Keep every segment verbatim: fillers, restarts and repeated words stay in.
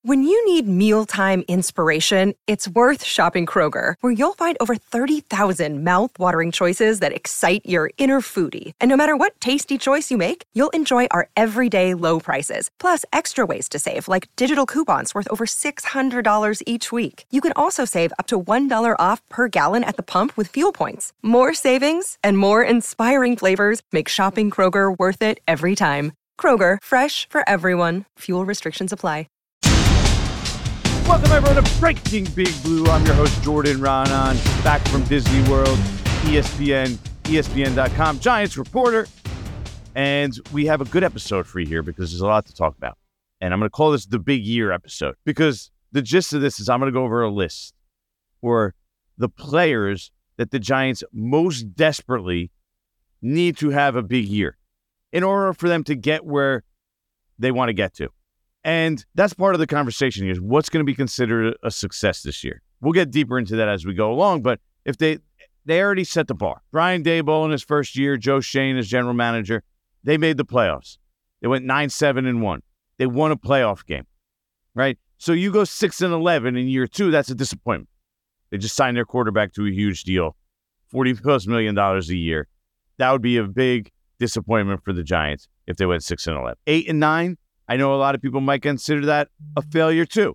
When you need mealtime inspiration, it's worth shopping Kroger, where you'll find over thirty thousand mouth-watering choices that excite your inner foodie. And no matter what tasty choice you make, you'll enjoy our everyday low prices, plus extra ways to save, like digital coupons worth over six hundred dollars each week. You can also save up to one dollar off per gallon at the pump with fuel points. More savings and more inspiring flavors make shopping Kroger worth it every time. Kroger, fresh for everyone. Fuel restrictions apply. Welcome, everyone, to Breaking Big Blue. I'm your host, Jordan Raanan, back from Disney World, E S P N, E S P N dot com, Giants reporter. And we have a good episode for you here because there's a lot to talk about. And I'm going to call this the Big Year episode because the gist of this is I'm going to go over a list for the players that the Giants most desperately need to have a big year in order for them to get where they want to get to. And that's part of the conversation here is what's going to be considered a success this year. We'll get deeper into that as we go along, but if they they already set the bar. Brian Daboll in his first year, Joe Schoen as general manager, they made the playoffs. They went nine seven and one. They won a playoff game, right? So you go six and eleven in year two, that's a disappointment. They just signed their quarterback to a huge deal, forty plus million dollars a year. That would be a big disappointment for the Giants if they went six and eleven. eight and nine, I know a lot of people might consider that a failure too,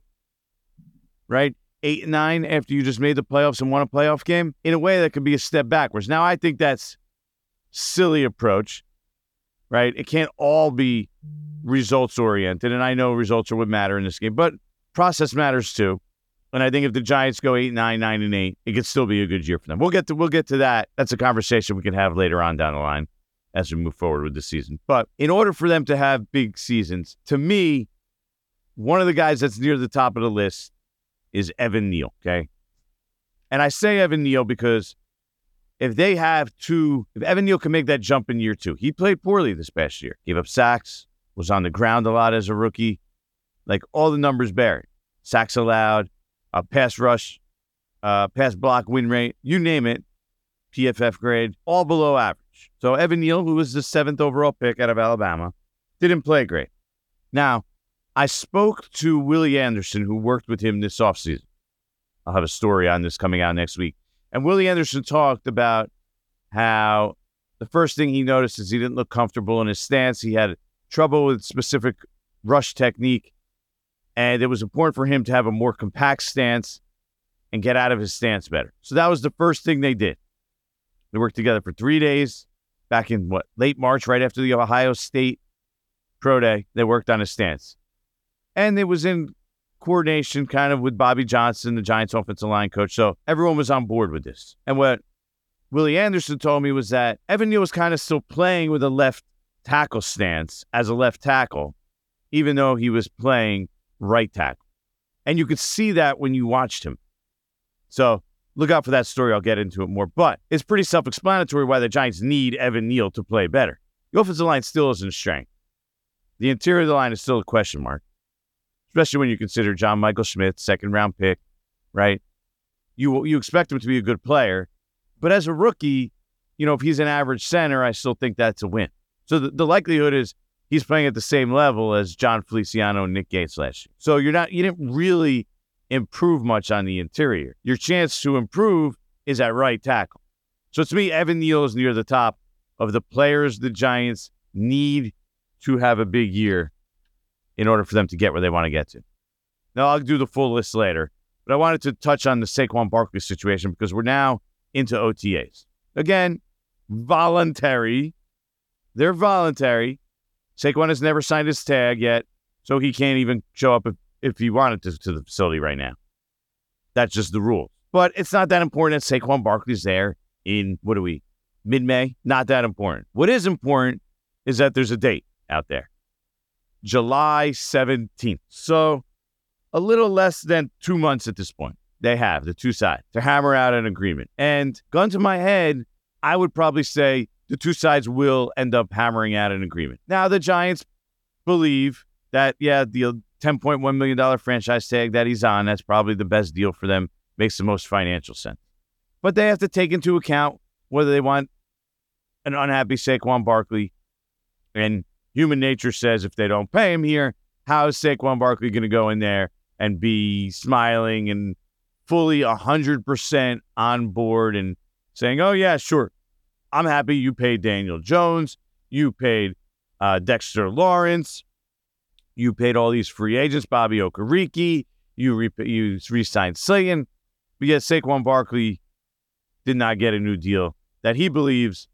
right? Eight and nine after you just made the playoffs and won a playoff game, in a way that could be a step backwards. Now, I think that's silly approach, right? It can't all be results oriented, and I know results are what matter in this game, but process matters too. And I think if the Giants go eight, nine, nine, and eight, it could still be a good year for them. We'll get to we'll get to that. That's a conversation we can have later on down the line as we move forward with the season. But in order for them to have big seasons, to me, one of the guys that's near the top of the list is Evan Neal, okay? And I say Evan Neal because if they have two, if Evan Neal can make that jump in year two, he played poorly this past year. Gave up sacks, was on the ground a lot as a rookie. Like all the numbers bear it. Sacks allowed, uh, pass rush, uh, pass block win rate, you name it, P F F grade, all below average. So Evan Neal, who was the seventh overall pick out of Alabama, didn't play great. Now, I spoke to Willie Anderson, who worked with him this offseason. I'll have a story on this coming out next week. And Willie Anderson talked about how the first thing he noticed is he didn't look comfortable in his stance. He had trouble with specific rush technique. And it was important for him to have a more compact stance and get out of his stance better. So that was the first thing they did. They worked together for three days back in, what, late March, right after the Ohio State Pro Day. They worked on his stance. And it was in coordination kind of with Bobby Johnson, the Giants offensive line coach. So everyone was on board with this. And what Willie Anderson told me was that Evan Neal was kind of still playing with a left tackle stance as a left tackle, even though he was playing right tackle. And you could see that when you watched him. So look out for that story. I'll get into it more. But it's pretty self-explanatory why the Giants need Evan Neal to play better. The offensive line still isn't strength. The interior of the line is still a question mark, especially when you consider John Michael Schmidt, second-round pick, right? You you expect him to be a good player. But as a rookie, you know, if he's an average center, I still think that's a win. So the, the likelihood is he's playing at the same level as John Feliciano and Nick Gates last year. So you're not you didn't really improve much on the interior. Your chance to improve is at right tackle. So to me, Evan Neal is near the top of the players the Giants need to have a big year in order for them to get where they want to get to. Now, I'll do the full list later, but I wanted to touch on the Saquon Barkley situation because we're now into O T As. Again, voluntary. They're voluntary. Saquon has never signed his tag yet, so he can't even show up if if he wanted to, to the facility right now. That's just the rule. But it's not that important that Saquon Barkley's there in, what are we, mid-May? Not that important. What is important is that there's a date out there. July seventeenth. So a little less than two months at this point. They have, the two sides, to hammer out an agreement. And gun to my head, I would probably say the two sides will end up hammering out an agreement. Now, the Giants believe that, yeah, the ten point one million dollars franchise tag that he's on, that's probably the best deal for them, makes the most financial sense. But they have to take into account whether they want an unhappy Saquon Barkley. And human nature says if they don't pay him here, how is Saquon Barkley going to go in there and be smiling and fully one hundred percent on board and saying, oh, yeah, sure, I'm happy you paid Daniel Jones, you paid uh, Dexter Lawrence, you paid all these free agents, Bobby Okereke, you, re- you re-signed Slayton, but yet Saquon Barkley did not get a new deal that he believes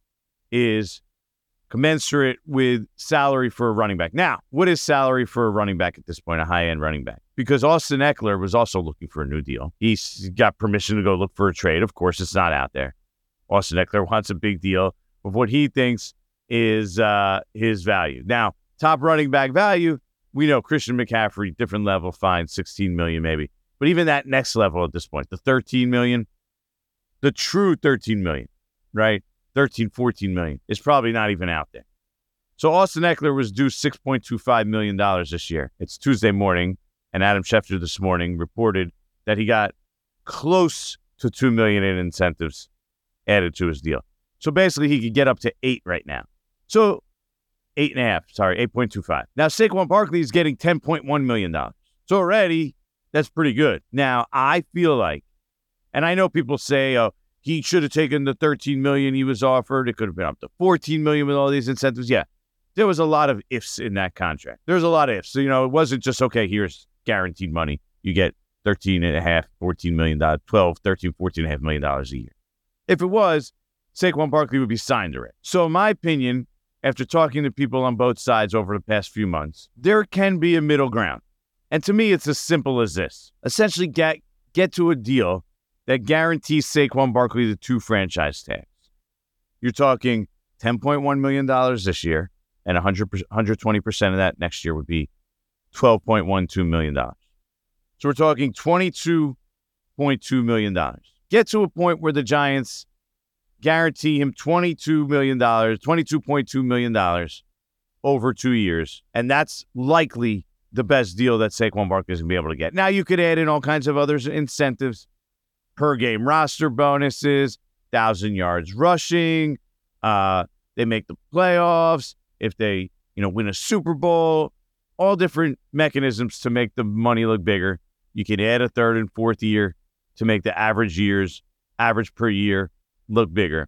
is commensurate with salary for a running back. Now, what is salary for a running back at this point, a high-end running back? Because Austin Eckler was also looking for a new deal. He's got permission to go look for a trade. Of course, it's not out there. Austin Eckler wants a big deal of what he thinks is uh, his value. Now, top running back value, we know Christian McCaffrey, different level, fine, sixteen million dollars maybe. But even that next level at this point, the thirteen million dollars, the true thirteen million dollars, right? thirteen, fourteen million dollars is probably not even out there. So Austin Eckler was due six point two five million dollars this year. It's Tuesday morning, and Adam Schefter this morning reported that he got close to two million dollars in incentives added to his deal. So basically, he could get up to eight right now. So eight and a half, sorry, eight point two five. Now, Saquon Barkley is getting ten point one million dollars. So already, that's pretty good. Now, I feel like, and I know people say, oh, he should have taken the thirteen million dollars he was offered. It could have been up to fourteen million dollars with all these incentives. Yeah, there was a lot of ifs in that contract. There's a lot of ifs. So, you know, it wasn't just, okay, here's guaranteed money. You get thirteen and a half, fourteen million dollars, twelve, thirteen, fourteen and a half million dollars a year. If it was, Saquon Barkley would be signed already. So in my opinion, after talking to people on both sides over the past few months, there can be a middle ground. And to me, it's as simple as this. Essentially, get, get to a deal that guarantees Saquon Barkley the two franchise tags. You're talking ten point one million dollars this year, and one hundred, one hundred twenty percent of that next year would be twelve point one two million dollars. So we're talking twenty-two point two million dollars. Get to a point where the Giants guarantee him twenty-two million dollars, twenty-two point two million dollars over two years, and that's likely the best deal that Saquon Barkley is going to be able to get. Now, you could add in all kinds of other incentives, per game roster bonuses, thousand yards rushing. Uh, they make the playoffs. If they, you know, win a Super Bowl, all different mechanisms to make the money look bigger. You can add a third and fourth year to make the average years, average per year, look bigger.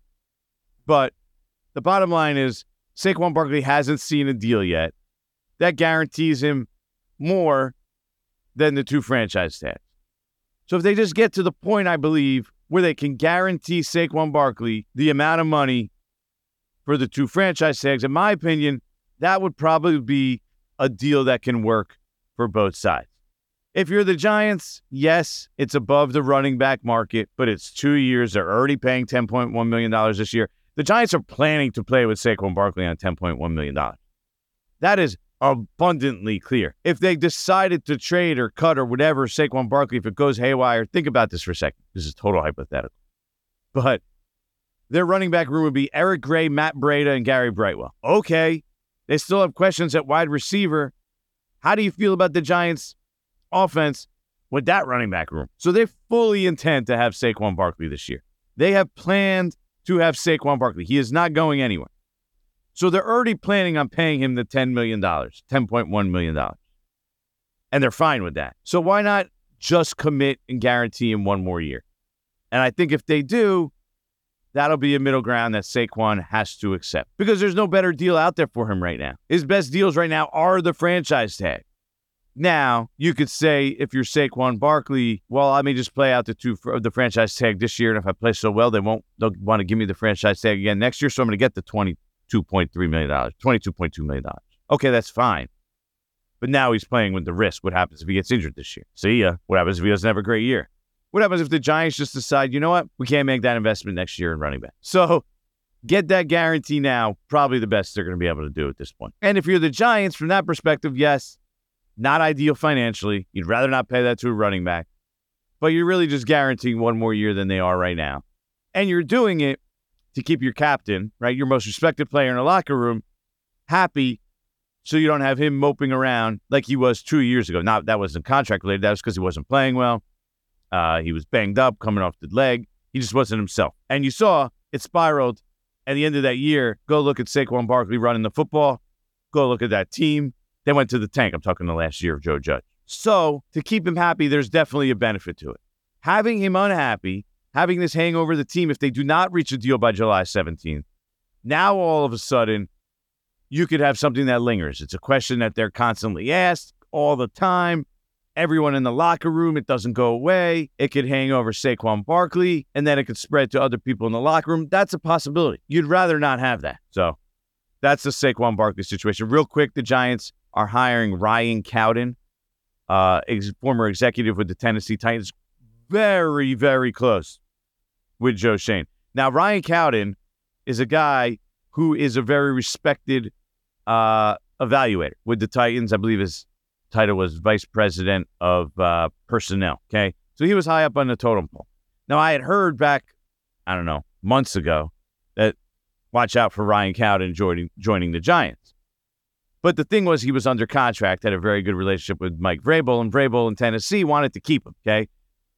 But the bottom line is Saquon Barkley hasn't seen a deal yet that guarantees him more than the two franchise tags. So if they just get to the point, I believe, where they can guarantee Saquon Barkley the amount of money for the two franchise tags, in my opinion, that would probably be a deal that can work for both sides. If you're the Giants, yes, it's above the running back market, but it's two years. They're already paying ten point one million dollars this year. The Giants are planning to play with Saquon Barkley on ten point one million dollars. That is abundantly clear. If they decided to trade or cut or whatever Saquon Barkley, if it goes haywire, think about this for a second. This is total hypothetical. But their running back room would be Eric Gray, Matt Breida, and Gary Brightwell. Okay, they still have questions at wide receiver. How do you feel about the Giants' offense with that running back room? So they fully intend to have Saquon Barkley this year. They have planned to have Saquon Barkley. He is not going anywhere. So they're already planning on paying him the ten million dollars, ten point one million dollars. And they're fine with that. So why not just commit and guarantee him one more year? And I think if they do, that'll be a middle ground that Saquon has to accept. Because there's no better deal out there for him right now. His best deals right now are the franchise tag. Now, you could say, if you're Saquon Barkley, well, I may just play out the two the franchise tag this year, and if I play so well, they won't they'll want to give me the franchise tag again next year, so I'm going to get the twenty-two point three million dollars, twenty-two point two million dollars. Okay, that's fine. But now he's playing with the risk. What happens if he gets injured this year? See ya. What happens if he doesn't have a great year? What happens if the Giants just decide, you know what, we can't make that investment next year in running back? So get that guarantee now, probably the best they're going to be able to do at this point. And if you're the Giants, from that perspective, yes, not ideal financially. You'd rather not pay that to a running back. But you're really just guaranteeing one more year than they are right now. And you're doing it to keep your captain, right, your most respected player in the locker room, happy so you don't have him moping around like he was two years ago. Now, that wasn't contract related. That was because he wasn't playing well. Uh, he was banged up, coming off the leg. He just wasn't himself. And you saw it spiraled at the end of that year. Go look at Saquon Barkley running the football. Go look at that team. They went to the tank. I'm talking the last year of Joe Judge. So to keep him happy, there's definitely a benefit to it. Having him unhappy, having this hang over the team if they do not reach a deal by July seventeenth, now all of a sudden, you could have something that lingers. It's a question that they're constantly asked all the time. Everyone in the locker room, it doesn't go away. It could hang over Saquon Barkley, and then it could spread to other people in the locker room. That's a possibility. You'd rather not have that. So that's the Saquon Barkley situation. Real quick, the Giants are hiring Ryan Cowden, uh, ex- former executive with the Tennessee Titans. Very, very close with Joe Schoen. Now, Ryan Cowden is a guy who is a very respected uh, evaluator with the Titans. I believe his title was vice president of uh, personnel. Okay. So he was high up on the totem pole. Now, I had heard back, I don't know, months ago that watch out for Ryan Cowden joining, joining the Giants. But the thing was, he was under contract, had a very good relationship with Mike Vrabel, and Vrabel in Tennessee wanted to keep him. Okay.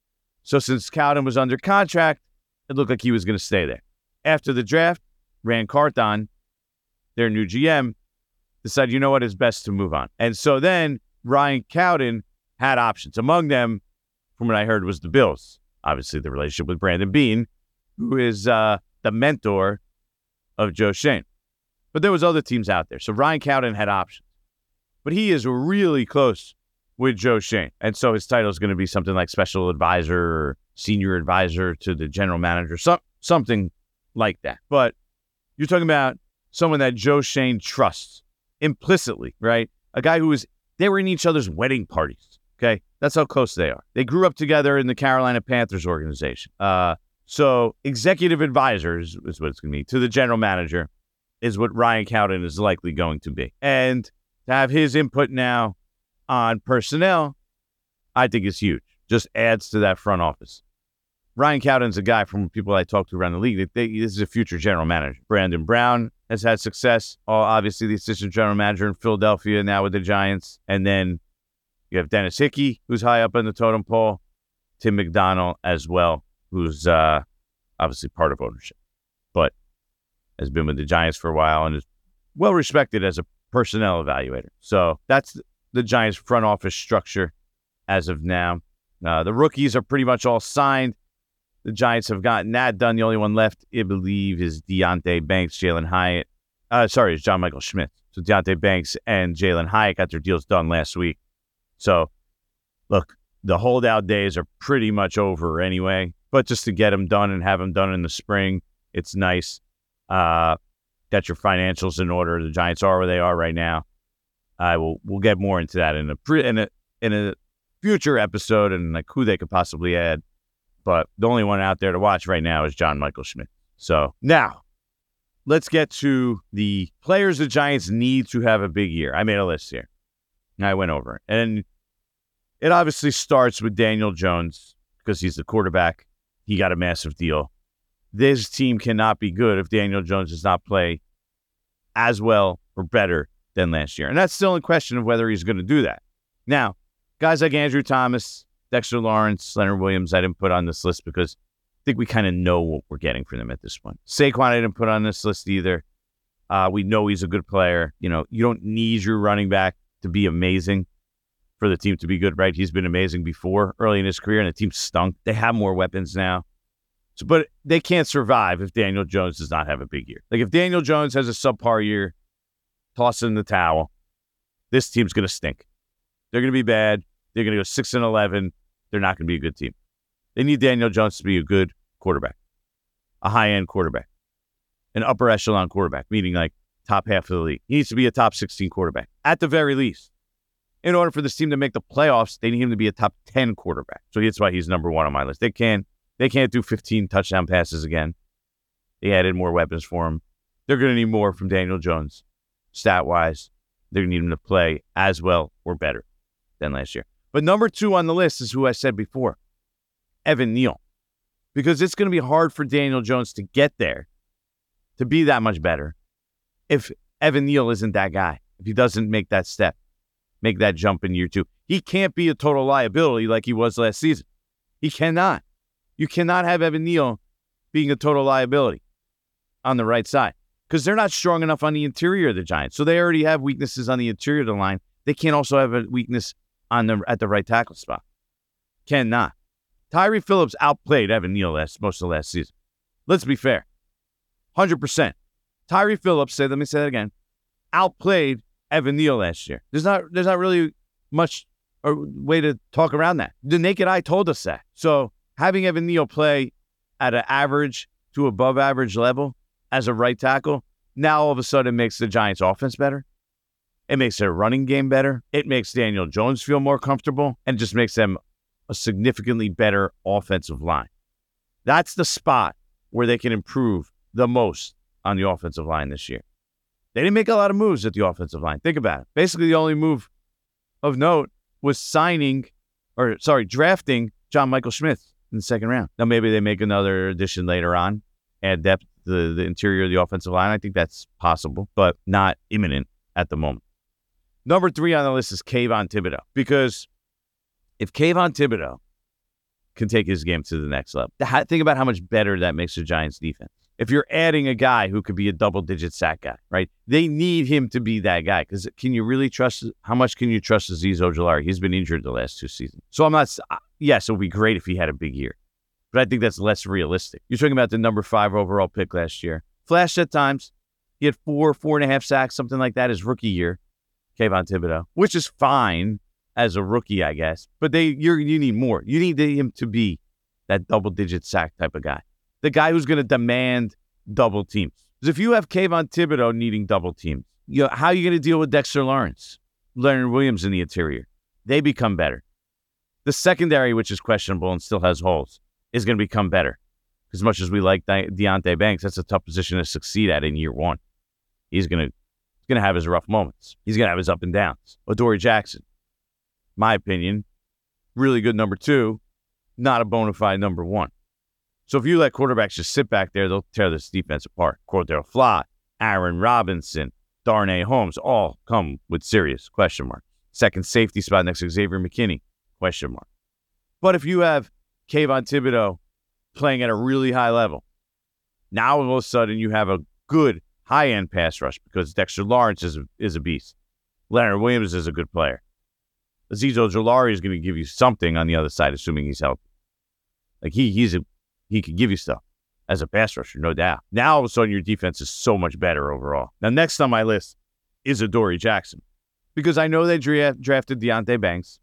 So since Cowden was under contract, it looked like he was going to stay there. After the draft, Rand Carthon, their new G M, decided, you know what, it's best to move on. And so then Ryan Cowden had options. Among them, from what I heard, was the Bills. Obviously, the relationship with Brandon Beane, who is uh, the mentor of Joe Schoen. But there was other teams out there. So Ryan Cowden had options. But he is really close with Joe Schoen. And so his title is going to be something like special advisor or senior advisor to the general manager, some, something like that. But you're talking about someone that Joe Schoen trusts implicitly, right? A guy who is, they were in each other's wedding parties, okay? That's how close they are. They grew up together in the Carolina Panthers organization. Uh, so executive advisors is what it's going to be to the general manager is what Ryan Cowden is likely going to be. And to have his input now on personnel, I think is huge. Just adds to that front office. Ryan Cowden's a guy from people I talked to around the league. That they, this is a future general manager. Brandon Brown has had success. Oh, obviously, the assistant general manager in Philadelphia now with the Giants. And then you have Dennis Hickey, who's high up on the totem pole. Tim McDonald as well, who's uh, obviously part of ownership, but has been with the Giants for a while and is well respected as a personnel evaluator. So that's the Giants front office structure as of now. Uh, the rookies are pretty much all signed. The Giants have gotten that done. The only one left, I believe, is Deonte Banks, Jalen Hyatt. Uh, sorry, it's John Michael Schmidt. So Deonte Banks and Jalen Hyatt got their deals done last week. So, look, the holdout days are pretty much over anyway. But just to get them done and have them done in the spring, it's nice. Uh, that your financials in order. The Giants are where they are right now. I will. We'll get more into that in a pre, in a in a future episode and like who they could possibly add. But the only one out there to watch right now is John Michael Schmidt. So now let's get to the players the Giants need to have a big year. I made a list here. I went over it. And it obviously starts with Daniel Jones because he's the quarterback. He got a massive deal. This team cannot be good if Daniel Jones does not play as well or better than last year. And that's still in question of whether he's going to do that. Now, guys like Andrew Thomas, Dexter Lawrence, Leonard Williams, I didn't put on this list because I think we kind of know what we're getting from them at this point. Saquon, I didn't put on this list either. Uh, we know he's a good player. You know, you don't need your running back to be amazing for the team to be good, right? He's been amazing before early in his career, and the team stunk. They have more weapons now. So, but they can't survive if Daniel Jones does not have a big year. Like if Daniel Jones has a subpar year, toss in the towel, this team's going to stink. They're going to be bad. They're going to go six and eleven. They're not going to be a good team. They need Daniel Jones to be a good quarterback, a high-end quarterback, an upper echelon quarterback, meaning like top half of the league. He needs to be a top sixteen quarterback, at the very least. In order for this team to make the playoffs, they need him to be a top ten quarterback. So that's why he's number one on my list. They can't, they can't do fifteen touchdown passes again. They added more weapons for him. They're going to need more from Daniel Jones, stat-wise. They're going to need him to play as well or better than last year. But number two on the list is who I said before, Evan Neal. Because it's going to be hard for Daniel Jones to get there, to be that much better, if Evan Neal isn't that guy, if he doesn't make that step, make that jump in year two. He can't be a total liability like he was last season. He cannot. You cannot have Evan Neal being a total liability on the right side because they're not strong enough on the interior of the Giants. So they already have weaknesses on the interior of the line. They can't also have a weakness on the at the right tackle spot. Cannot. Tyree Phillips outplayed Evan Neal last most of last season. Let's be fair. one hundred percent. Tyree Phillips, say, let me say that again, outplayed Evan Neal last year. There's not there's not really much or way to talk around that. The naked eye told us that. So having Evan Neal play at an average to above average level as a right tackle, now all of a sudden makes the Giants offense better. It makes their running game better. It makes Daniel Jones feel more comfortable and just makes them a significantly better offensive line. That's the spot where they can improve the most on the offensive line this year. They didn't make a lot of moves at the offensive line. Think about it. Basically, the only move of note was signing, or sorry, drafting John Michael Schmitz in the second round. Now, maybe they make another addition later on, add depth to the, the interior of the offensive line. I think that's possible, but not imminent at the moment. Number three on the list is Kayvon Thibodeaux, because if Kayvon Thibodeaux can take his game to the next level, think about how much better that makes the Giants' defense. If you're adding a guy who could be a double-digit sack guy, right? They need him to be that guy, because can you really trust, how much can you trust Azeez Ojulari? He's been injured the last two seasons. So I'm not, yes, it would be great if he had a big year, but I think that's less realistic. You're talking about the number five overall pick last year. Flashed at times. He had four, four and a half sacks, something like that his rookie year, Kayvon Thibodeaux, which is fine as a rookie, I guess. But they, you're, you need more. You need him to be that double-digit sack type of guy. The guy who's going to demand double teams. Because if you have Kayvon Thibodeaux needing double teams, you know, how are you going to deal with Dexter Lawrence, Leonard Williams in the interior? They become better. The secondary, which is questionable and still has holes, is going to become better. As much as we like De- Deonte Banks, that's a tough position to succeed at in year one. He's going to he's going to have his rough moments. He's going to have his up and downs. Adoree Jackson, my opinion, really good number two, not a bona fide number one. So if you let quarterbacks just sit back there, they'll tear this defense apart. Cordell Flott, Aaron Robinson, Darnay Holmes, all come with serious question marks. Second safety spot next to Xavier McKinney, question mark. But if you have Kayvon Thibodeaux playing at a really high level, now all of a sudden you have a good high-end pass rush because Dexter Lawrence is a, is a beast. Leonard Williams is a good player. Azeez Ojulari is going to give you something on the other side, assuming he's healthy. Like he he's a He could give you stuff as a pass rusher, no doubt. Now, all of a sudden, your defense is so much better overall. Now, next on my list is Adoree Jackson, because I know they draft, drafted Deonte Banks.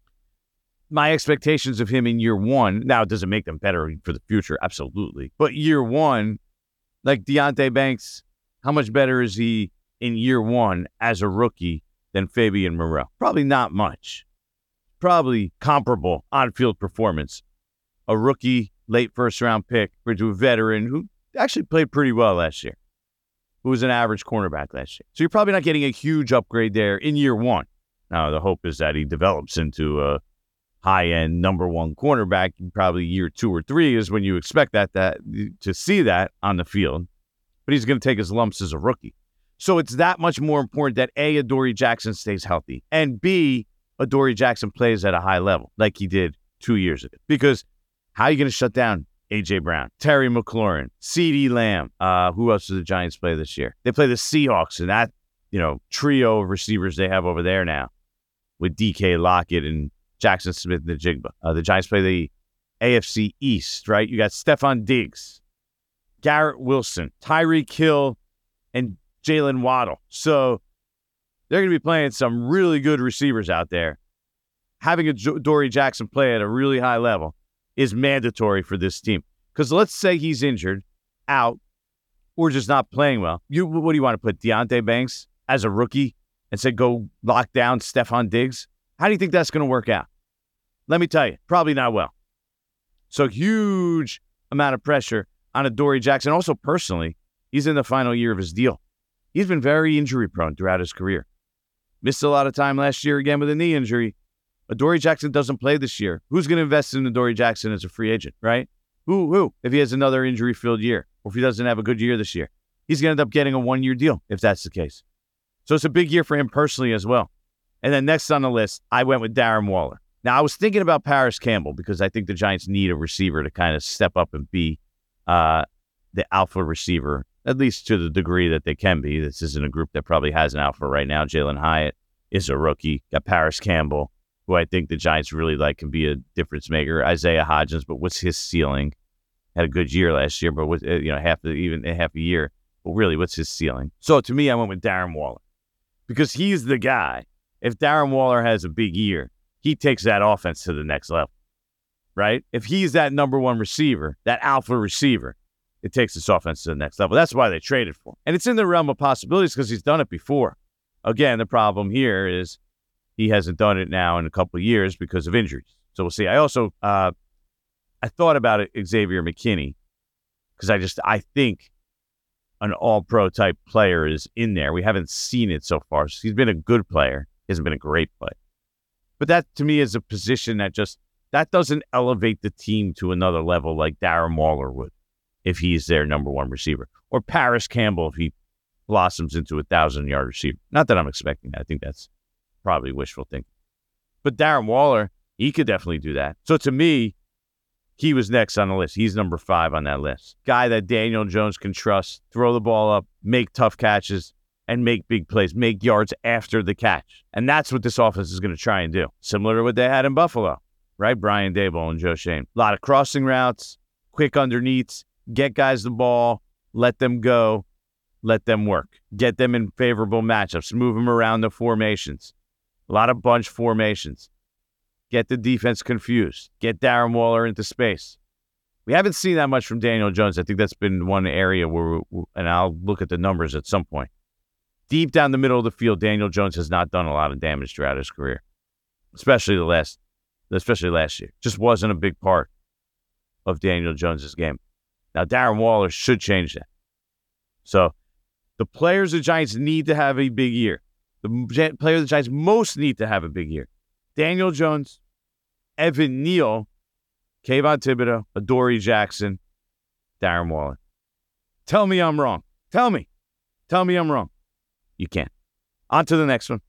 My expectations of him in year one, now, does it make them better for the future? Absolutely. But year one, like Deonte Banks, how much better is he in year one as a rookie than Fabian Moreau? Probably not much. Probably comparable on-field performance. A rookie, late first-round pick to a veteran who actually played pretty well last year, who was an average cornerback last year. So you're probably not getting a huge upgrade there in year one. Now, the hope is that he develops into a high-end number one cornerback. Probably year two or three is when you expect that, that to see that on the field. But he's going to take his lumps as a rookie. So it's that much more important that A, Adoree Jackson stays healthy, and B, Adoree Jackson plays at a high level like he did two years ago. Because how are you going to shut down A J. Brown, Terry McLaurin, CeeDee Lamb? Uh, who else do the Giants play this year? They play the Seahawks, and that, you know, trio of receivers they have over there now with D K Lockett and Jackson Smith-Njigba. Uh, the Giants play the A F C East, right? You got Stephon Diggs, Garrett Wilson, Tyreek Hill, and Jalen Waddle. So they're going to be playing some really good receivers out there. Having Adoree Jackson play at a really high level is mandatory for this team. Because let's say he's injured, out, or just not playing well. You, what do you want to put, Deonte Banks as a rookie and say go lock down Stephon Diggs? How do you think that's going to work out? Let me tell you, probably not well. So huge amount of pressure on Adoree Jackson. Also personally, he's in the final year of his deal. He's been very injury prone throughout his career. Missed a lot of time last year again with a knee injury. Adoree Jackson doesn't play this year. Who's going to invest in Adoree Jackson as a free agent, right? Who, who? If he has another injury-filled year, or if he doesn't have a good year this year, he's going to end up getting a one-year deal if that's the case. So it's a big year for him personally as well. And then next on the list, I went with Darren Waller. Now, I was thinking about Paris Campbell because I think the Giants need a receiver to kind of step up and be uh, the alpha receiver, at least to the degree that they can be. This isn't a group that probably has an alpha right now. Jalen Hyatt is a rookie. Got Paris Campbell. who I think the Giants really like can be a difference maker. Isaiah Hodgins, but what's his ceiling? Had a good year last year, but with, you know, half the, even half a year. But really, what's his ceiling? So to me, I went with Darren Waller because he's the guy. If Darren Waller has a big year, he takes that offense to the next level, right? If he's that number one receiver, that alpha receiver, it takes this offense to the next level. That's why they traded for him. And it's in the realm of possibilities because he's done it before. Again, the problem here is he hasn't done it now in a couple of years because of injuries. So we'll see. I also, uh, I thought about it, Xavier McKinney, because I just, I think an all-pro type player is in there. We haven't seen it so far. So he's been a good player. He hasn't been a great player. But that, to me, is a position that just, that doesn't elevate the team to another level like Darren Waller would if he's their number one receiver. Or Paris Campbell if he blossoms into a thousand-yard receiver. Not that I'm expecting that. I think that's probably wishful thinking. But Darren Waller, he could definitely do that. So to me, he was next on the list. He's number five on that list. Guy that Daniel Jones can trust, throw the ball up, make tough catches, and make big plays, make yards after the catch. And that's what this offense is going to try and do. Similar to what they had in Buffalo, right? Brian Daboll and Joe Schoen. A lot of crossing routes, quick underneaths, get guys the ball, let them go, let them work. Get them in favorable matchups, move them around the formations. A lot of bunch formations. Get the defense confused. Get Darren Waller into space. We haven't seen that much from Daniel Jones. I think that's been one area where, and I'll look at the numbers at some point. Deep down the middle of the field, Daniel Jones has not done a lot of damage throughout his career, especially the last, especially last year. Just wasn't a big part of Daniel Jones's game. Now, Darren Waller should change that. So, the players the Giants need to have a big year. The players the Giants most need to have a big year. Daniel Jones, Evan Neal, Kayvon Thibodeau, Adoree Jackson, Darren Waller. Tell me I'm wrong. Tell me. Tell me I'm wrong. You can't. On to the next one.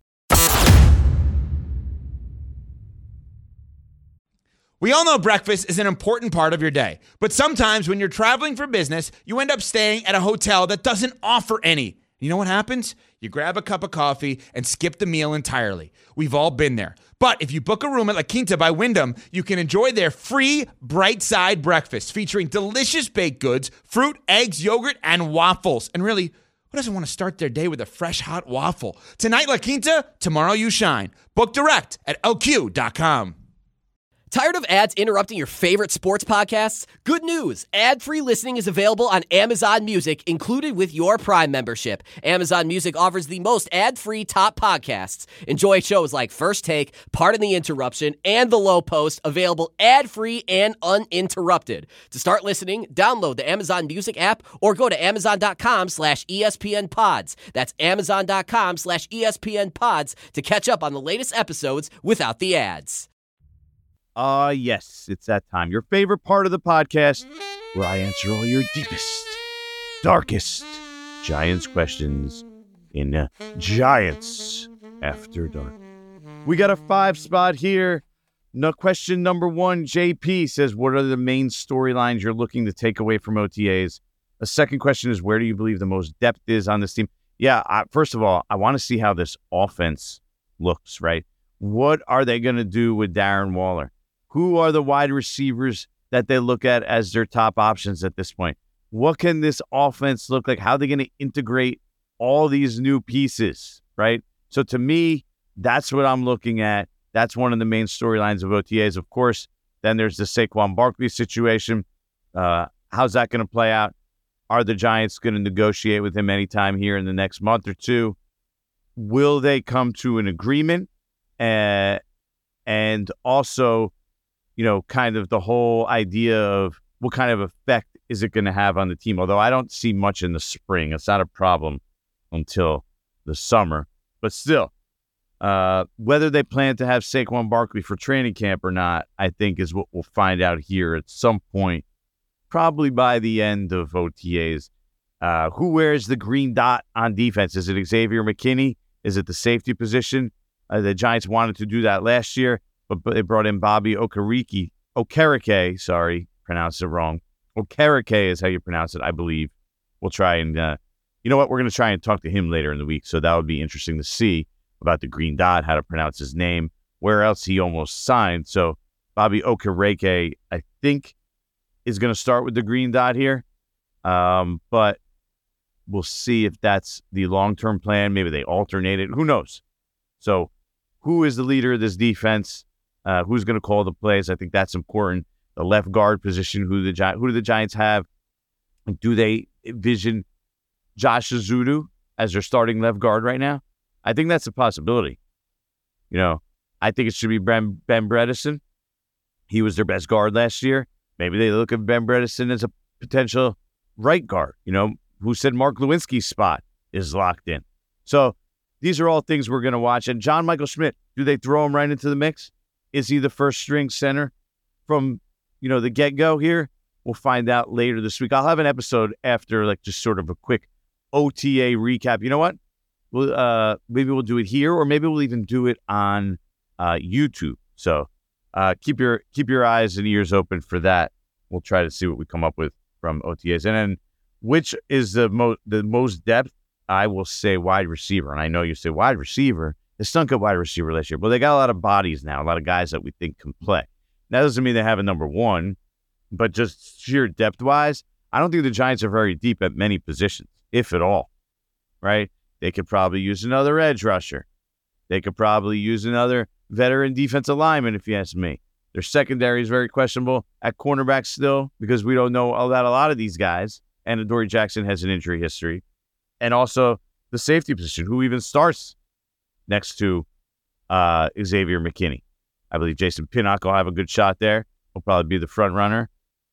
We all know breakfast is an important part of your day, but sometimes when you're traveling for business, you end up staying at a hotel that doesn't offer any. You know what happens? You grab a cup of coffee and skip the meal entirely. We've all been there. But if you book a room at La Quinta by Wyndham, you can enjoy their free Bright Side breakfast featuring delicious baked goods, fruit, eggs, yogurt, and waffles. And really, who doesn't want to start their day with a fresh hot waffle? Tonight, La Quinta, tomorrow you shine. Book direct at L Q dot com. Tired of ads interrupting your favorite sports podcasts? Good news! Ad-free listening is available on Amazon Music, included with your Prime membership. Amazon Music offers the most ad-free top podcasts. Enjoy shows like First Take, Pardon the Interruption, and The Low Post, available ad-free and uninterrupted. To start listening, download the Amazon Music app or go to amazon.com slash ESPN pods. That's amazon.com slash ESPN pods to catch up on the latest episodes without the ads. Ah, uh, yes, it's that time. Your favorite part of the podcast where I answer all your deepest, darkest Giants questions in uh, Giants After Dark. We got a five spot here. No, question number one, J P says, what are the main storylines you're looking to take away from O T As? A second question is, where do you believe the most depth is on this team? Yeah, I, first of all, I want to see how this offense looks, right? What are they going to do with Darren Waller? Who are the wide receivers that they look at as their top options at this point? What can this offense look like? How are they going to integrate all these new pieces, right? So to me, that's what I'm looking at. That's one of the main storylines of O T As. Of course, then there's the Saquon Barkley situation. Uh, how's that going to play out? Are the Giants going to negotiate with him anytime here in the next month or two? Will they come to an agreement? Uh, and also, you know, kind of the whole idea of what kind of effect is it going to have on the team? Although I don't see much in the spring. It's not a problem until the summer. But still, uh, whether they plan to have Saquon Barkley for training camp or not, I think is what we'll find out here at some point, probably by the end of O T As. Uh, who wears the green dot on defense? Is it Xavier McKinney? Is it the safety position? Uh, the Giants wanted to do that last year, but, but they brought in Bobby Okereke. Okereke, sorry, pronounced it wrong. Okereke is how you pronounce it, I believe. We'll try and, uh, you know what, we're going to try and talk to him later in the week, so that would be interesting to see about the green dot, how to pronounce his name. where else he almost signed. So Bobby Okereke, I think, is going to start with the green dot here. Um, but we'll see if that's the long-term plan. Maybe they alternate it. Who knows? So who is the leader of this defense? Uh, who's going to call the plays? I think that's important. The left guard position, who the Gi- who do the Giants have? Do they envision Josh Ezeudu as their starting left guard right now? I think that's a possibility. You know, I think it should be Ben, Ben Bredeson. He was their best guard last year. Maybe they look at Ben Bredeson as a potential right guard. You know, who said Mark Lewinsky's spot is locked in. So these are all things we're going to watch. And John Michael Schmidt, do they throw him right into the mix? Is he the first string center from, you know, the get-go here? We'll find out later this week. I'll have an episode after, like, just sort of a quick O T A recap. You know what? We'll, uh, maybe we'll do it here, or maybe we'll even do it on uh, YouTube. So uh, keep your keep your eyes and ears open for that. We'll try to see what we come up with from O T As. And then which is the, mo- the most depth? I will say wide receiver. And I know you say wide receiver. They stunk at wide receiver last year, but they got a lot of bodies now, a lot of guys that we think can play. That doesn't mean they have a number one, but just sheer depth-wise, I don't think the Giants are very deep at many positions, if at all, right? They could probably use another edge rusher. They could probably use another veteran defensive lineman, if you ask me. Their secondary is very questionable at cornerback still, because we don't know about a lot of these guys, and Adoree Jackson has an injury history. And also the safety position, who even starts next to uh, Xavier McKinney. I believe Jason Pinnock will have a good shot there. He'll probably be the front runner.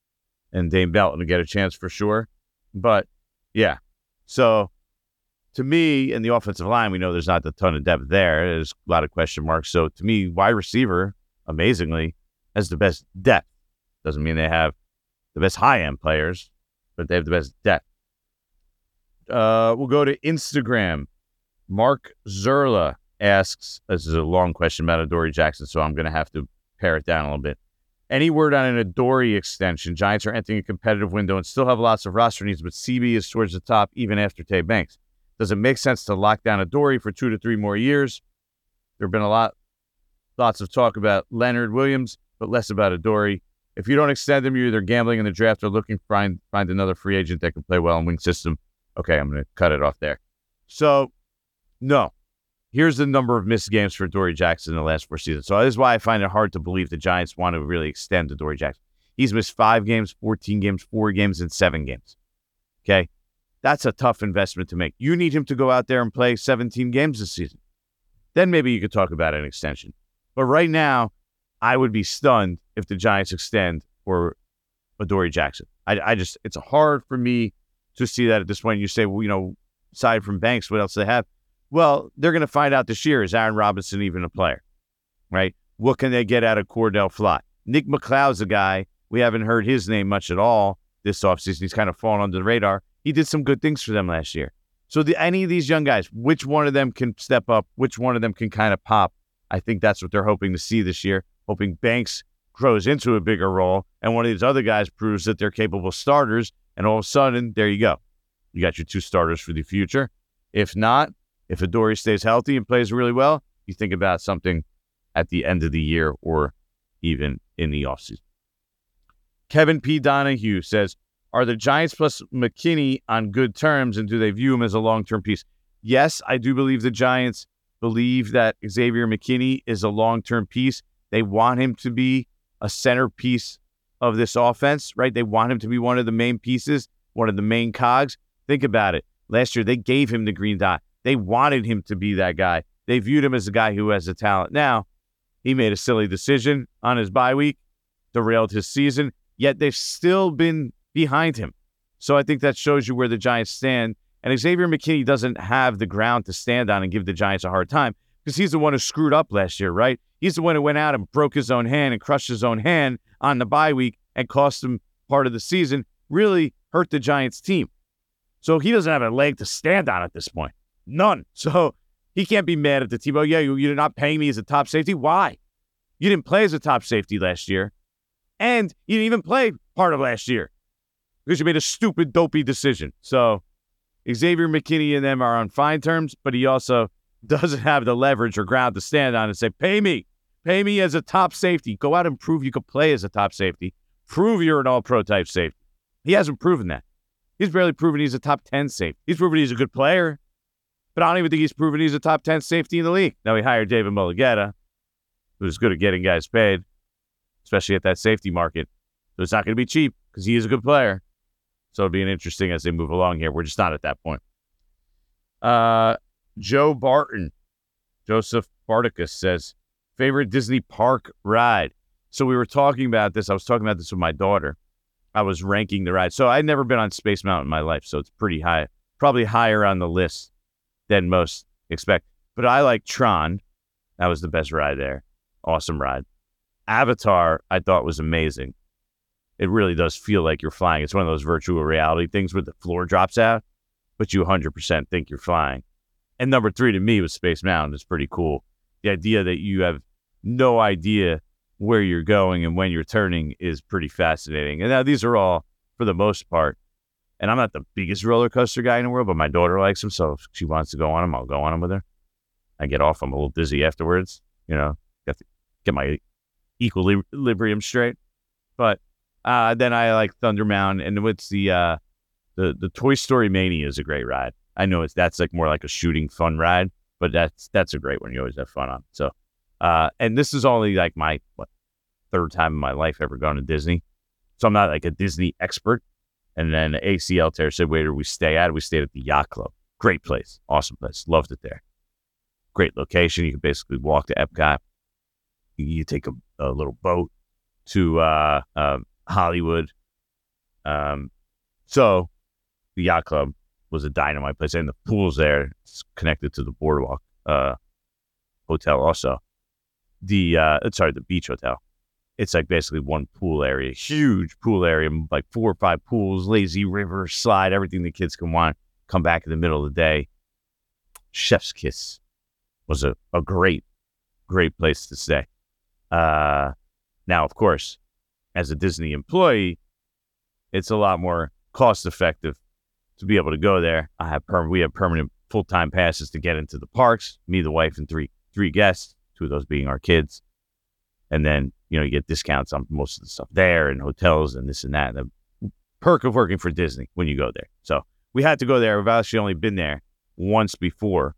And Dane Belton will get a chance for sure. But, yeah. So, to me, in the offensive line, we know there's not a ton of depth there. There's a lot of question marks. So, to me, wide receiver, amazingly, has the best depth. Doesn't mean they have the best high-end players, but they have the best depth. Uh, we'll go to Instagram. Mark Zerla asks, this is a long question about Adoree Jackson, so I'm going to have to pare it down a little bit. Any word on an Adoree extension? Giants are entering a competitive window and still have lots of roster needs, but C B is towards the top even after Tay Banks. Does it make sense to lock down Adoree for two to three more years? There have been a lot, lots of talk about Leonard Williams, but less about Adoree. If you don't extend him, you're either gambling in the draft or looking to find, find another free agent that can play well in wing system. Okay, I'm going to cut it off there. So, no. Here's the number of missed games for Adoree Jackson in the last four seasons. So this is why I find it hard to believe the Giants want to really extend Adoree Jackson. He's missed five games, fourteen games, four games, and seven games. Okay? That's a tough investment to make. You need him to go out there and play seventeen games this season. Then maybe you could talk about an extension. But right now, I would be stunned if the Giants extend for Adoree Jackson. I, I just, it's hard for me to see that at this point. You say, well, you know, aside from Banks, what else do they have? Well, they're going to find out this year, is Aaron Robinson even a player, right? What can they get out of Cordell Flott? Nick McLeod's a guy. We haven't heard his name much at all this offseason. He's kind of fallen under the radar. He did some good things for them last year. So the, any of these young guys, which one of them can step up? Which one of them can kind of pop? I think that's what they're hoping to see this year, hoping Banks grows into a bigger role and one of these other guys proves that they're capable starters, and all of a sudden, there you go. You got your two starters for the future. If not, if Adoree stays healthy and plays really well, you think about something at the end of the year or even in the offseason. Kevin P. Donahue says, are the Giants plus McKinney on good terms, and do they view him as a long-term piece? Yes, I do believe the Giants believe that Xavier McKinney is a long-term piece. They want him to be a centerpiece of this offense, right? They want him to be one of the main pieces, one of the main cogs. Think about it. Last year, they gave him the green dot. They wanted him to be that guy. They viewed him as a guy who has the talent. Now, he made a silly decision on his bye week, derailed his season, yet they've still been behind him. So I think that shows you where the Giants stand. And Xavier McKinney doesn't have the ground to stand on and give the Giants a hard time because he's the one who screwed up last year, right? He's the one who went out and broke his own hand and crushed his own hand on the bye week and cost him part of the season, really hurt the Giants team. So he doesn't have a leg to stand on at this point. None. So he can't be mad at the team. Oh, yeah, you're not paying me as a top safety. Why? You didn't play as a top safety last year. And you didn't even play part of last year because you made a stupid, dopey decision. So Xavier McKinney and them are on fine terms, but he also doesn't have the leverage or ground to stand on and say, pay me. Pay me as a top safety. Go out and prove you could play as a top safety. Prove you're an all-pro type safety. He hasn't proven that. He's barely proven he's a top ten safety. He's proven he's a good player, but I don't even think he's proven he's a top ten safety in the league. Now, he hired David Mulugeta, who's good at getting guys paid, especially at that safety market. So it's not going to be cheap because he is a good player. So it'll be an interesting as they move along here. We're just not at that point. Uh, Joe Barton, Joseph Barticus says, favorite Disney park ride. So we were talking about this. I was talking about this with my daughter. I was ranking the ride. So I'd never been on Space Mountain in my life, so it's pretty high, probably higher on the list than most expect. But I like Tron. That was the best ride there. Awesome ride. Avatar, I thought was amazing. It really does feel like you're flying. It's one of those virtual reality things where the floor drops out, but you one hundred percent think you're flying. And number three to me was Space Mountain. It's pretty cool. The idea that you have no idea where you're going and when you're turning is pretty fascinating. And now these are all, for the most part, and I'm not the biggest roller coaster guy in the world, but my daughter likes them, so if she wants to go on them, I'll go on them with her. I get off, I'm a little dizzy afterwards, you know, got to get my equilibrium straight. But uh, then I like Thunder Mountain, and what's the, uh, the the Toy Story Mania is a great ride. I know it's that's like more like a shooting fun ride, but that's that's a great one. You always have fun on. So, uh, and this is only like my what, third time in my life ever going to Disney, so I'm not like a Disney expert. And then A C L Terrace said, where did we stay at? We stayed at the Yacht Club. Great place, awesome place, loved it there. Great location. You can basically walk to Epcot. You, you take a, a little boat to uh, uh, Hollywood. Um, so the Yacht Club was a dynamite place, and the pool's there. It's connected to the Boardwalk uh, Hotel also. The uh, sorry, the Beach Hotel. It's like basically one pool area, huge pool area, like four or five pools, lazy river, slide, everything the kids can want. Come back in the middle of the day. Chef's Kiss was a, a great, great place to stay. Uh, now, of course, as a Disney employee, it's a lot more cost effective to be able to go there. I have perm- we have permanent full-time passes to get into the parks, me, the wife, and three three guests, two of those being our kids. And then, you know, you get discounts on most of the stuff there and hotels and this and that. And the perk of working for Disney when you go there. So we had to go there. We've actually only been there once before.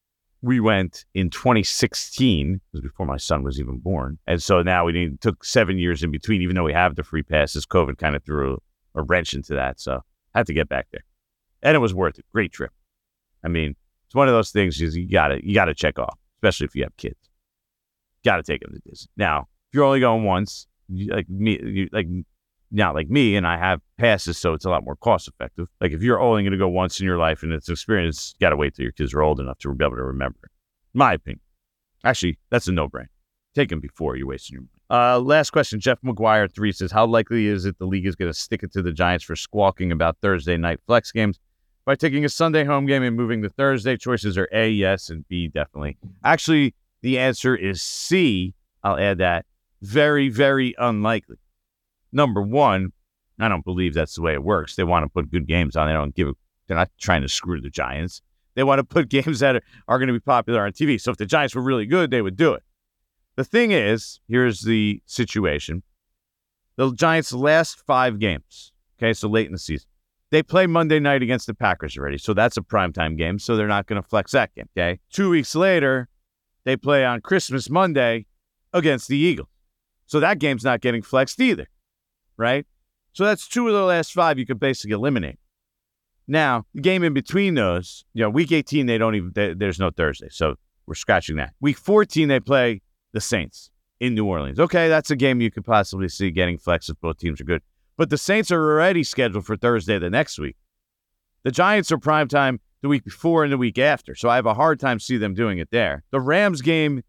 We went in twenty sixteen, it was before my son was even born. And so now we need, took seven years in between, even though we have the free passes. COVID kind of threw a wrench into that. So I had to get back there. And it was worth it. Great trip. I mean, it's one of those things you gotta you gotta check off, especially if you have kids. Got to take them to Disney. Now, if you're only going once, you, like me, you, like not like me, and I have passes, so it's a lot more cost effective. Like if you're only going to go once in your life and it's an experience, you got to wait till your kids are old enough to be able to remember it. My opinion. Actually, that's a no-brainer. Take them before you're wasting your money. Uh, last question. Jeff McGuire three says, how likely is it the league is going to stick it to the Giants for squawking about Thursday night flex games by taking a Sunday home game and moving to Thursday? Choices are A, yes, and B, definitely. Actually, the answer is C. I'll add that. Very, very unlikely. Number one, I don't believe that's the way it works. They want to put good games on. They don't give a, they're not trying to screw the Giants. They want to put games that are, are going to be popular on T V. So if the Giants were really good, they would do it. The thing is, here's the situation. The Giants' last five games, okay, so late in the season, they play Monday night against the Packers already. So that's a primetime game. So they're not going to flex that game, okay? Two weeks later, they play on Christmas Monday against the Eagles. So that game's not getting flexed either, right? So that's two of the last five you could basically eliminate. Now, the game in between those, you know, week eighteen, they don't even, they, there's no Thursday. So we're scratching that. Week fourteen, they play the Saints in New Orleans. Okay, that's a game you could possibly see getting flexed if both teams are good. But the Saints are already scheduled for Thursday the next week. The Giants are primetime the week before and the week after. So I have a hard time see them doing it there. The Rams game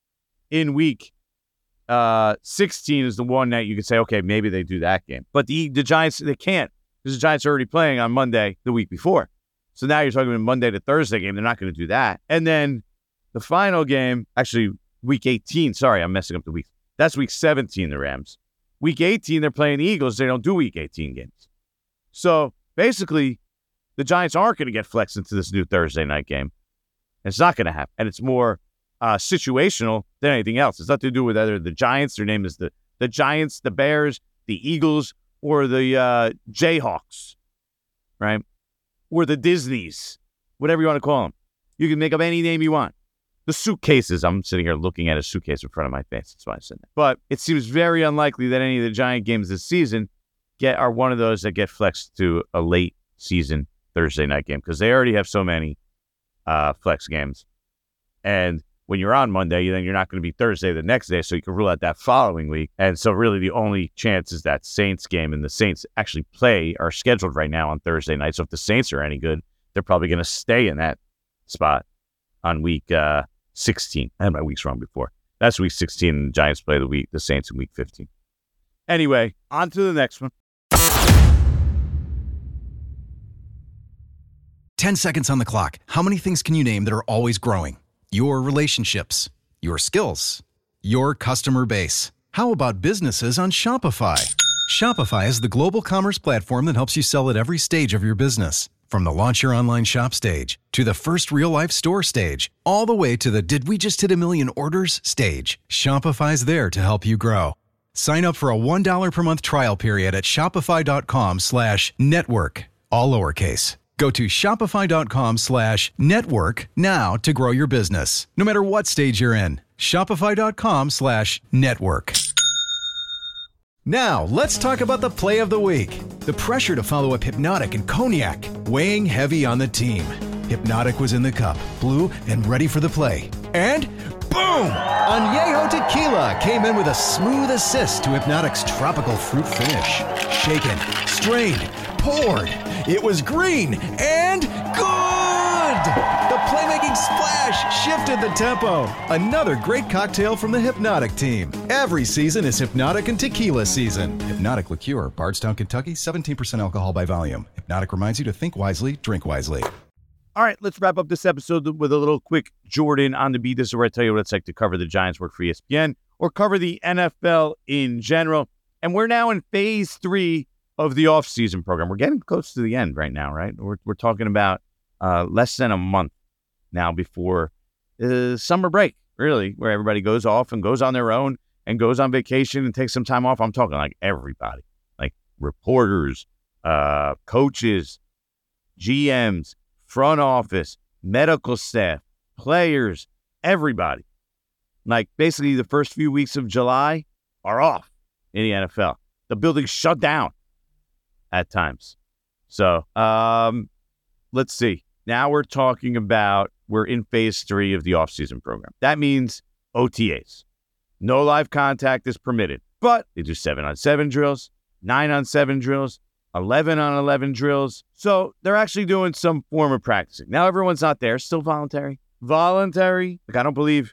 in week uh, sixteen is the one that you could say, okay, maybe they do that game. But the the Giants, they can't because the Giants are already playing on Monday the week before. So now you're talking about Monday to Thursday game. They're not going to do that. And then the final game, actually week eighteen, sorry, I'm messing up the weeks. That's week seventeen, the Rams. Week eighteen, they're playing the Eagles. They don't do week eighteen games. So basically, the Giants aren't going to get flexed into this new Thursday night game. It's not going to happen. And it's more uh, situational than anything else. It's nothing to do with either the Giants. Their name is the, the Giants, the Bears, the Eagles, or the uh, Jayhawks, right? Or the Disneys, whatever you want to call them. You can make up any name you want. The suitcases, I'm sitting here looking at a suitcase in front of my face. That's why I said that. But it seems very unlikely that any of the Giant games this season get are one of those that get flexed to a late season Thursday night game because they already have so many uh, flex games. And when you're on Monday, then you're not going to be Thursday the next day, so you can rule out that following week. And so really the only chance is that Saints game, and the Saints actually play, are scheduled right now on Thursday night. So if the Saints are any good, they're probably going to stay in that spot on week uh, sixteen. I had my weeks wrong before. That's week sixteen, and the Giants play the week the Saints in week fifteen. Anyway, on to the next one. ten seconds on the clock. How many things can you name that are always growing? Your relationships, your skills, your customer base. How about businesses on Shopify? Shopify is the global commerce platform that helps you sell at every stage of your business. From the launch your online shop stage, to the first real-life store stage, all the way to the did we just hit a million orders stage. Shopify's there to help you grow. Sign up for a one dollar per month trial period at shopify.com slash network, all lowercase. Go to shopify.com slash network now to grow your business, no matter what stage you're in. Shopify.com slash network. Now, let's talk about the play of the week. The pressure to follow up Hypnotic and Cognac, weighing heavy on the team. Hypnotic was in the cup, blue, and ready for the play. And boom! Añejo Tequila came in with a smooth assist to Hypnotic's tropical fruit finish. Shaken, strained, poured. It was green and good! The playmaking splash shifted the tempo. Another great cocktail from the Hypnotic team. Every season is Hypnotic and Tequila season. Hypnotic Liqueur, Bardstown, Kentucky, seventeen percent alcohol by volume. Hypnotic reminds you to think wisely, drink wisely. All right, let's wrap up this episode with a little quick Jordan on the beat. This is where I tell you what it's like to cover the Giants, work for E S P N, or cover the N F L in general. And we're now in phase three of the off-season program. We're getting close to the end right now, right? We're we're talking about uh, less than a month now before uh, summer break, really, where everybody goes off and goes on their own and goes on vacation and takes some time off. I'm talking like everybody, like reporters, uh, coaches, G Ms, front office, medical staff, players, everybody. Like basically the first few weeks of July are off in the N F L. The building's shut down at times. So um, let's see. Now we're talking about, we're in phase three of the offseason program. That means O T As. No live contact is permitted, but they do seven on seven drills, nine on seven drills, eleven on eleven drills. So they're actually doing some form of practicing. Now everyone's not there. Still voluntary. Voluntary. Like I don't believe,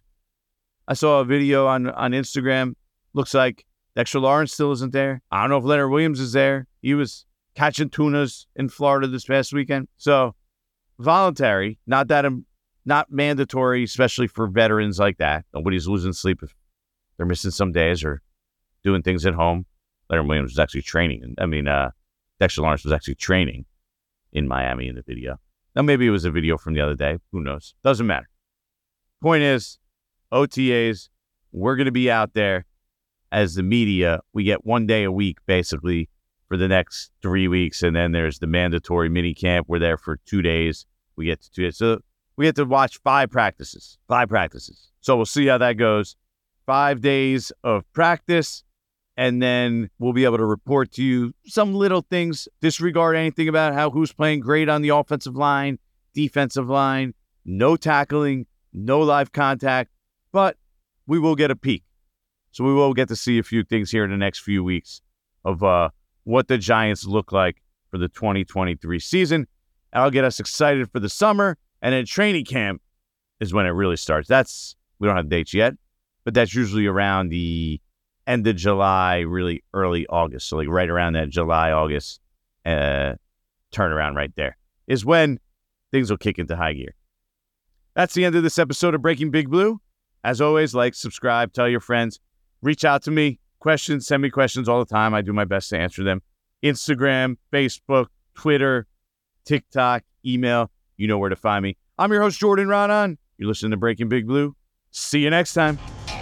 I saw a video on, on Instagram. Looks like Dexter Lawrence still isn't there. I don't know if Leonard Williams is there. He was catching tunas in Florida this past weekend. So voluntary, not that, um, not mandatory, especially for veterans like that. Nobody's losing sleep if they're missing some days or doing things at home. Leonard Williams was actually training. I mean, uh, Dexter Lawrence was actually training in Miami in the video. Now, maybe it was a video from the other day. Who knows? Doesn't matter. Point is, O T As, we're going to be out there as the media. We get one day a week, basically, for the next three weeks. And then there's the mandatory mini camp. We're there for two days. We get to two days. So we get to watch five practices. Five practices. So we'll see how that goes. Five days of practice. And then we'll be able to report to you some little things. Disregard anything about how who's playing great on the offensive line, defensive line, no tackling, no live contact, but we will get a peek. So we will get to see a few things here in the next few weeks of uh, what the Giants look like for the twenty twenty-three season. That'll get us excited for the summer. And then training camp is when it really starts. That's, we don't have dates yet, but that's usually around the end of July, really early August. So like right around that July, August uh, turnaround right there is when things will kick into high gear. That's the end of this episode of Breaking Big Blue. As always, like, subscribe, tell your friends, reach out to me, questions, send me questions all the time. I do my best to answer them. Instagram, Facebook, Twitter, TikTok, email, you know where to find me. I'm your host, Jordan Raanan. You're listening to Breaking Big Blue. See you next time.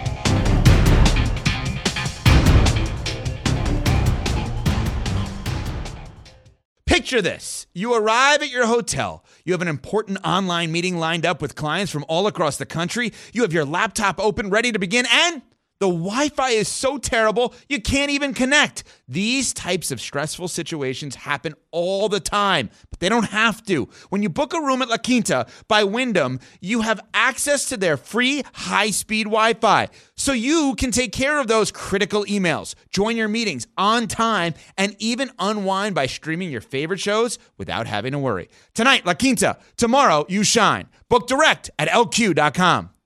Picture this. You arrive at your hotel. You have an important online meeting lined up with clients from all across the country. You have your laptop open, ready to begin, and the Wi-Fi is so terrible, you can't even connect. These types of stressful situations happen all the time, but they don't have to. When you book a room at La Quinta by Wyndham, you have access to their free high-speed Wi-Fi, so you can take care of those critical emails, join your meetings on time, and even unwind by streaming your favorite shows without having to worry. Tonight, La Quinta. Tomorrow, you shine. Book direct at L Q dot com.